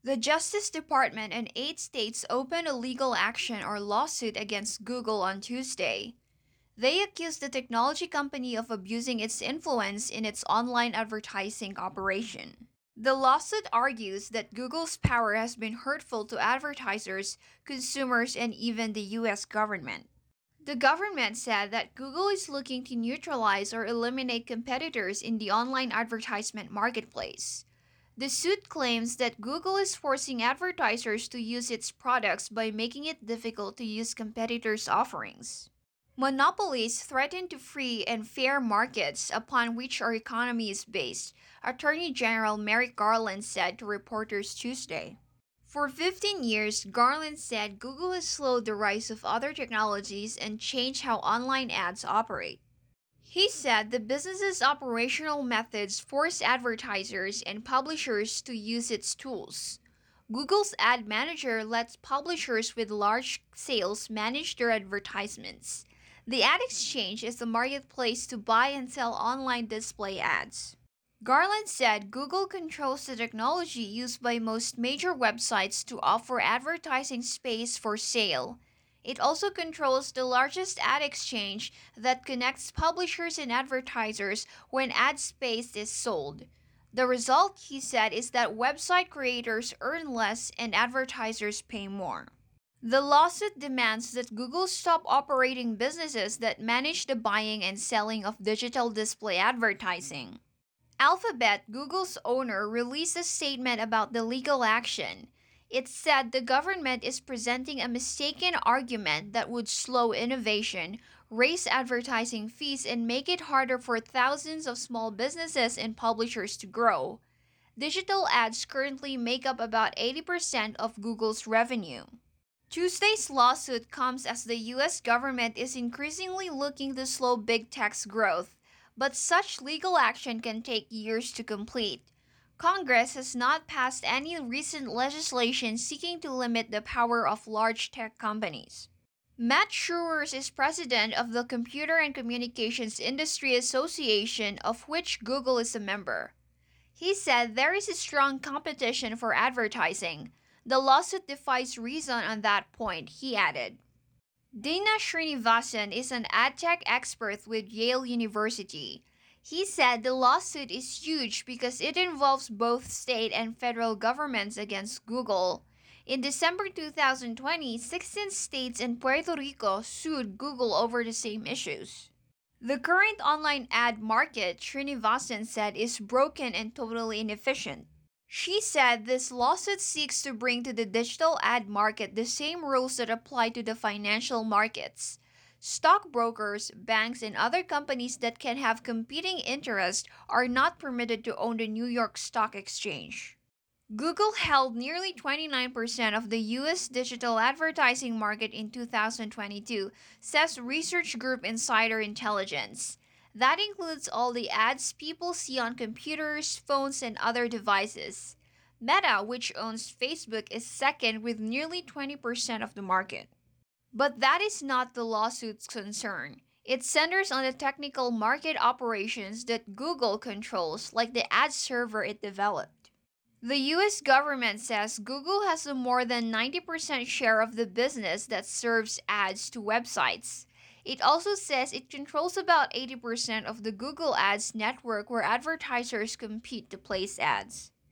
The Justice Department and 8 states opened a legal action or lawsuit against Google on Tuesday. They accused the technology company of abusing its influence in its online advertising operation. The lawsuit argues that Google's power has been hurtful to advertisers, consumers, and even the US government. The government said that Google is looking to neutralize or eliminate competitors in the online advertisement marketplace. The suit claims that Google is forcing advertisers to use its products by making it difficult to use competitors' offerings. Monopolies threaten to free and fair markets upon which our economy is based, Attorney General Merrick Garland said to reporters Tuesday. For 15 years, Garland said Google has slowed the rise of other technologies and changed how online ads operate. He said the business's operational methods force advertisers and publishers to use its tools. Google's ad manager lets publishers with large sales manage their advertisements. The ad exchange is the marketplace to buy and sell online display ads. Garland said Google controls the technology used by most major websites to offer advertising space for sale. It also controls the largest ad exchange that connects publishers and advertisers when ad space is sold. The result, he said, is that website creators earn less and advertisers pay more. The lawsuit demands that Google stop operating businesses that manage the buying and selling of digital display advertising. Alphabet, Google's owner, released a statement about the legal action. It said the government is presenting a mistaken argument that would slow innovation, raise advertising fees, and make it harder for thousands of small businesses and publishers to grow. Digital ads currently make up about 80% of Google's revenue. Tuesday's lawsuit comes as the US government is increasingly looking to slow big tech's growth, but such legal action can take years to complete. Congress has not passed any recent legislation seeking to limit the power of large tech companies. Matt Schurers is president of the Computer and Communications Industry Association, of which Google is a member. He said there is a strong competition for advertising. The lawsuit defies reason on that point, he added. Dina Srinivasan is an ad tech expert with Yale University. He said the lawsuit is huge because it involves both state and federal governments against Google. In December 2020, 16 states and Puerto Rico sued Google over the same issues. The current online ad market, Srinivasan said, is broken and totally inefficient. She said this lawsuit seeks to bring to the digital ad market the same rules that apply to the financial markets. Stockbrokers, banks, and other companies that can have competing interests are not permitted to own the New York Stock Exchange. Google held nearly 29% of the US digital advertising market in 2022, says research group Insider Intelligence. That includes all the ads people see on computers, phones, and other devices. Meta, which owns Facebook, is second with nearly 20% of the market. But that is not the lawsuit's concern. It centers on the technical market operations that Google controls, like the ad server it developed. The US government says Google has a more than 90% share of the business that serves ads to websites. It also says it controls about 80% of the Google Ads network where advertisers compete to place ads.